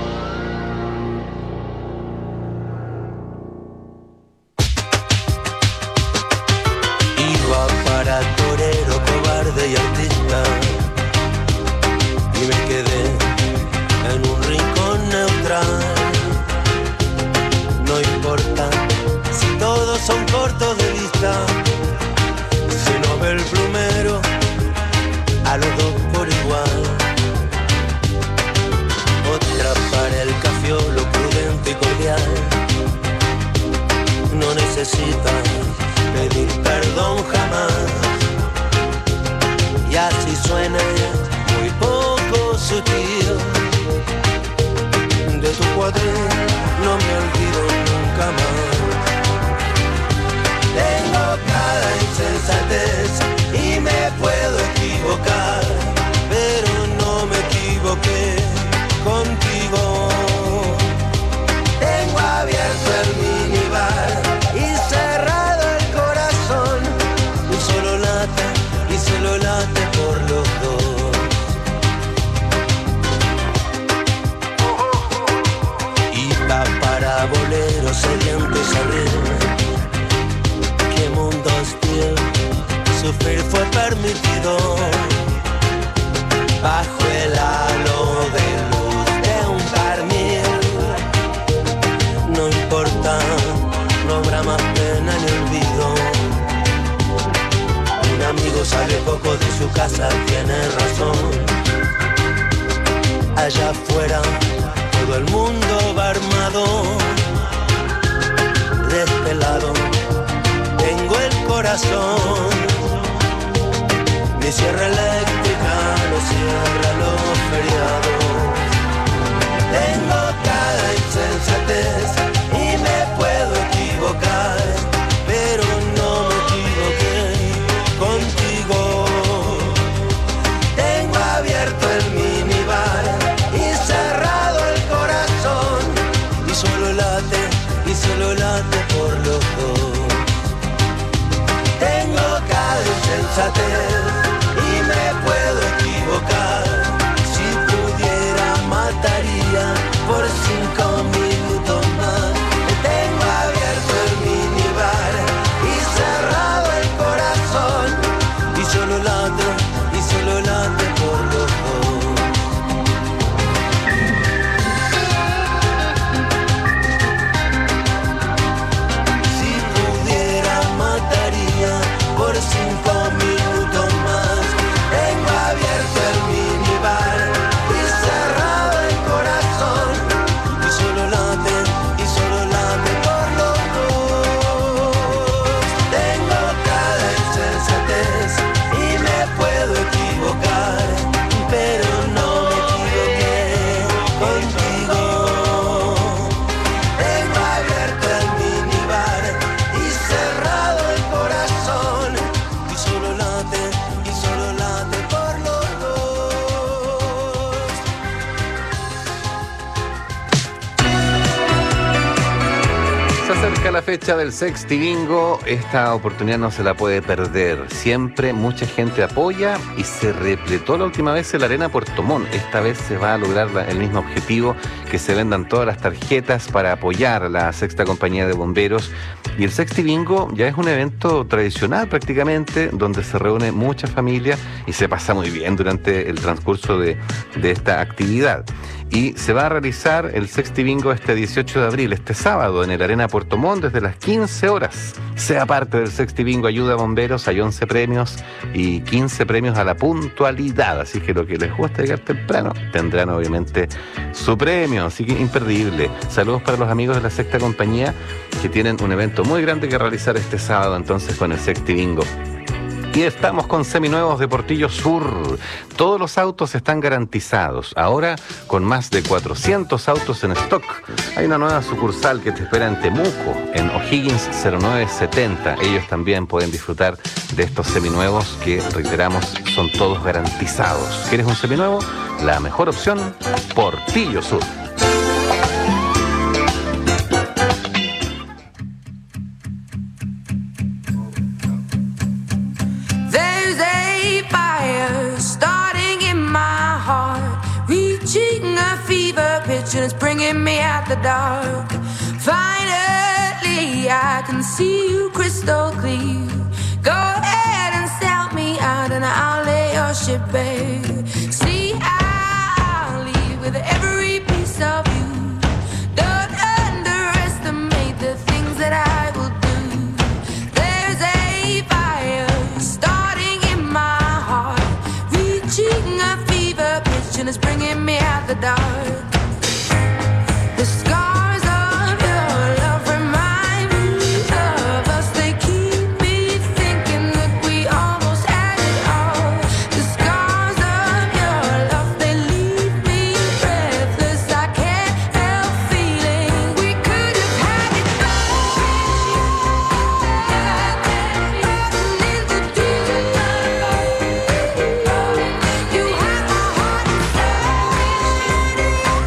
Iba para torero, cobarde y artista, y me quedé en un rincón neutral. No importa si todos son cortos de vista, si no ve el plumero a los dos por igual. Otra para el cafiolo prudente y cordial, no necesita pedir perdón jamás. Y así suena muy poco sutil, de tu cuadril no me olvido nunca más. Tengo cada insensatez y me puedo equivocar, pero no me equivoqué contigo. Tengo abierto el minibar y cerrado el corazón, y solo late, y solo late por los dos. Iba para boleros sedientos abrir, qué mundo hostil, sufrir fue permitido, bajo el halo de luz de un carmil. No importa, no habrá más pena ni olvido. Un amigo sale poco de su casa, tiene razón. Allá afuera todo el mundo va armado. De este lado tengo el corazón. Mi sierra eléctrica no cierra los feriados. Tengo cada insensatez y me puedo equivocar, pero no me equivoqué contigo. Tengo abierto el minibar y cerrado el corazón, y solo late, y solo late por los dos. Tengo cada insensatez y me puedo equivocar. Si pudiera mataría por cinco minutos más. Tengo abierto el minibar y cerrado el corazón, y solo late, y solo late por los dos. Si pudiera mataría por cinco minutos más. Tengo abierto el minibar y cerrado el corazón, y solo late, y solo late por los dos. Tengo cada insensatez y me puedo equivocar, pero no me equivoqué contigo. Tengo abierto el minibar y cerrado el corazón, y solo late, y solo late por los dos.
Se acerca la fecha del Sexti Bingo. Esta oportunidad no se la puede perder. Siempre mucha gente apoya y se repletó la última vez en la Arena Puerto Montt. Esta vez se va a lograr la- el mismo objetivo, que se vendan todas las tarjetas para apoyar a la Sexta Compañía de Bomberos. Y el Sexti Bingo ya es un evento tradicional prácticamente, donde se reúne mucha familia y se pasa muy bien durante el transcurso de, de esta actividad. Y se va a realizar el Sexti Bingo este dieciocho de abril, este sábado, en el Arena Puerto Montt desde las quince horas. Sea parte del Sexti Bingo Ayuda a Bomberos, hay once premios y quince premios a la puntualidad. Así que lo que les gusta llegar temprano tendrán obviamente su premio, así que imperdible. Saludos para los amigos de la Sexta Compañía que tienen un evento muy grande que realizar este sábado entonces con el Sexti Bingo. Y estamos con seminuevos de Portillo Sur. Todos los autos están garantizados. Ahora con más de cuatrocientos autos en stock. Hay una nueva sucursal que te espera en Temuco, en O'Higgins cero nueve setenta. Ellos también pueden disfrutar de estos seminuevos que, reiteramos, son todos garantizados. ¿Quieres un seminuevo? La mejor opción, Portillo Sur.
And it's bringing me out the dark. Finally, I can see you crystal clear. Go ahead and sell me out, and I'll lay your ship bare. See, I'll leave with every piece of you. Don't underestimate the things that I will do. There's a fire starting in my heart, reaching a fever pitch, and it's bringing me out the dark. The scars of your love remind me of us. They keep me thinking that we almost had it all. The scars of your love, they leave me breathless. I can't help feeling we could have had it all. In the deep you have my heart inside.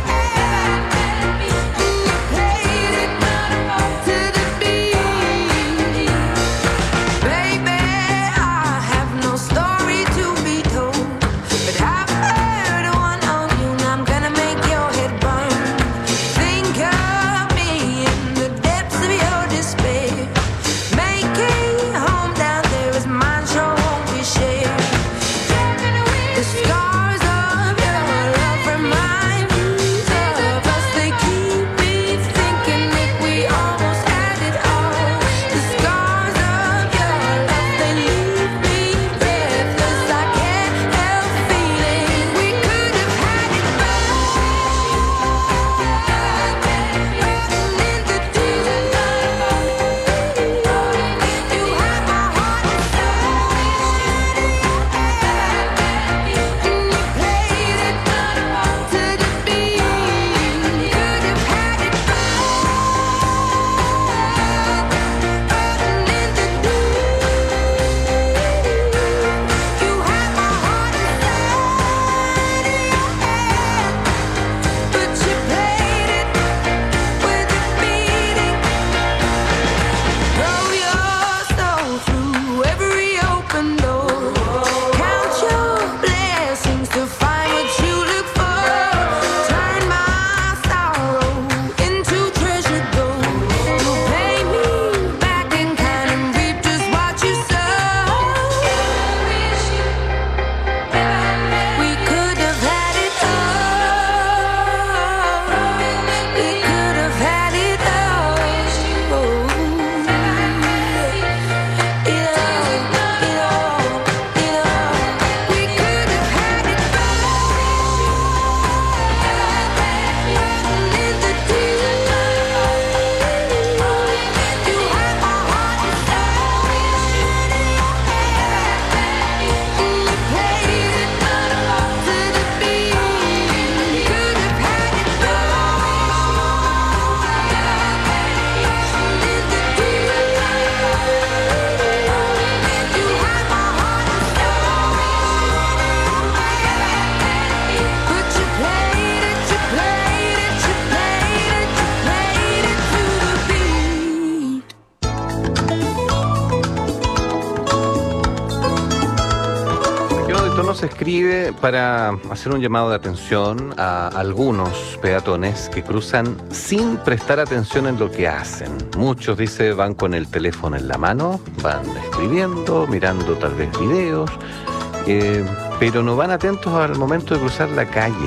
Se escribe para hacer un llamado de atención a algunos peatones que cruzan sin prestar atención en lo que hacen. Muchos, dice, van con el teléfono en la mano, van escribiendo, mirando tal vez videos, eh, pero no van atentos al momento de cruzar la calle.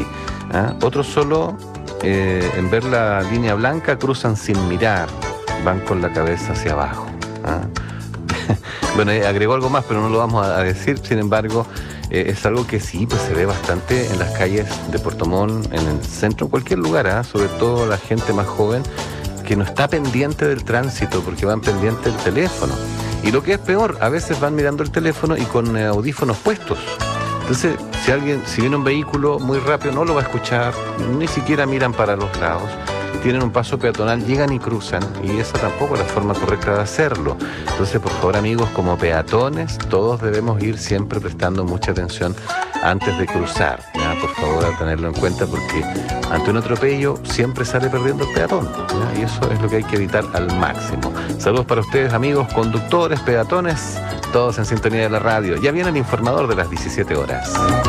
¿Ah? Otros solo, eh, en ver la línea blanca, cruzan sin mirar, van con la cabeza hacia abajo. ¿Ah? Bueno, eh, agregó algo más, pero no lo vamos a decir. Sin embargo, eh, es algo que sí, pues se ve bastante en las calles de Puerto Montt, en el centro, en cualquier lugar, ¿eh? Sobre todo la gente más joven, que no está pendiente del tránsito, porque van pendiente del teléfono. Y lo que es peor, a veces van mirando el teléfono y con eh, audífonos puestos. Entonces, si alguien, si viene un vehículo muy rápido, no lo va a escuchar, ni siquiera miran para los lados. Tienen un paso peatonal, llegan y cruzan, y esa tampoco es la forma correcta de hacerlo. Entonces, por favor, amigos, como peatones, todos debemos ir siempre prestando mucha atención antes de cruzar, ¿ya? Por favor, a tenerlo en cuenta, porque ante un atropello siempre sale perdiendo el peatón, ¿ya? Y eso es lo que hay que evitar al máximo. Saludos para ustedes, amigos, conductores, peatones, todos en sintonía de la radio. Ya viene el informador de las diecisiete horas.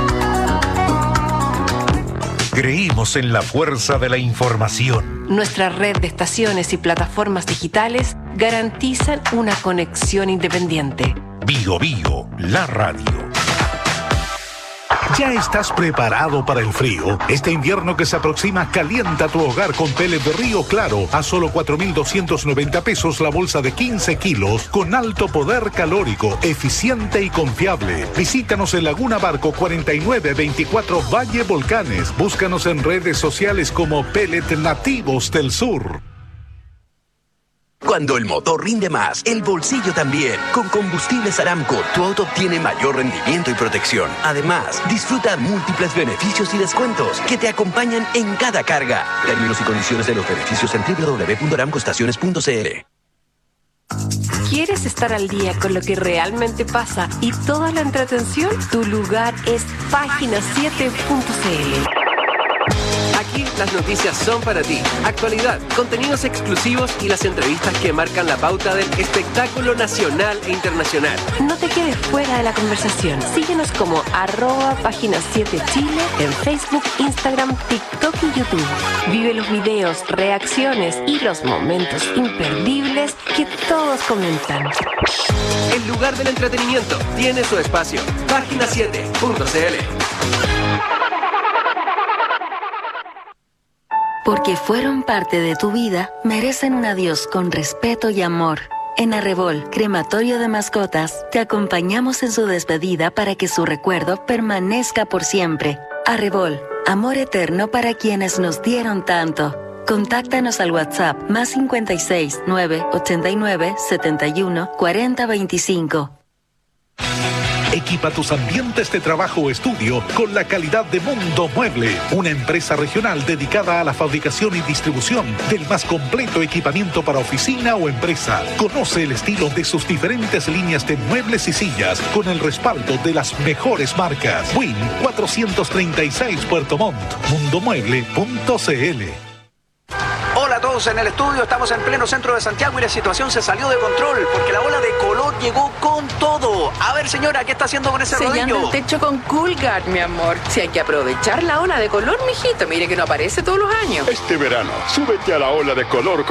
Creímos en la fuerza de la información.
Nuestra red de estaciones y plataformas digitales garantizan una conexión independiente.
Bio Bio, la radio.
¿Ya estás preparado para el frío? Este invierno que se aproxima calienta tu hogar con pellet de Río Claro a solo cuatro mil doscientos noventa pesos la bolsa de quince kilos con alto poder calórico, eficiente y confiable. Visítanos en Laguna Barco cuarenta y nueve veinticuatro Valle Volcanes. Búscanos en redes sociales como Pellet Nativos del Sur.
Cuando el motor rinde más, el bolsillo también. Con Combustibles Aramco, tu auto obtiene mayor rendimiento y protección. Además, disfruta múltiples beneficios y descuentos que te acompañan en cada carga. Términos y condiciones de los beneficios en doble u doble u doble u punto aramco estaciones punto c l.
¿Quieres estar al día con lo que realmente pasa y toda la entretención? Tu lugar es página siete punto c l.
Aquí las noticias son para ti. Actualidad, contenidos exclusivos y las entrevistas que marcan la pauta del espectáculo nacional e internacional.
No te quedes fuera de la conversación. Síguenos como arroba página siete Chile en Facebook, Instagram, TikTok y YouTube. Vive los videos, reacciones y los momentos imperdibles que todos comentan.
El lugar del entretenimiento tiene su espacio. página siete punto c l.
Porque fueron parte de tu vida, merecen un adiós con respeto y amor. En Arrebol, Crematorio de Mascotas, te acompañamos en su despedida para que su recuerdo permanezca por siempre. Arrebol, amor eterno para quienes nos dieron tanto. Contáctanos al WhatsApp más cincuenta y seis, nueve, ochenta y nueve, setenta y uno, cuarenta, veinticinco.
Equipa tus ambientes de trabajo o estudio con la calidad de Mundo Mueble, una empresa regional dedicada a la fabricación y distribución del más completo equipamiento para oficina o empresa. Conoce el estilo de sus diferentes líneas de muebles y sillas con el respaldo de las mejores marcas. Win cuatrocientos treinta y seis Puerto Montt, mundo mueble punto c l.
Hola a todos en el estudio, estamos en pleno centro de Santiago y la situación se salió de control porque la ola de color llegó con todo. A ver, señora, ¿qué está haciendo con ese
Sellando
rodillo?
el techo con Coolguard, mi amor. Si hay que aprovechar la ola de color, mijito, mire que no aparece todos los años.
Este verano, súbete a la ola de color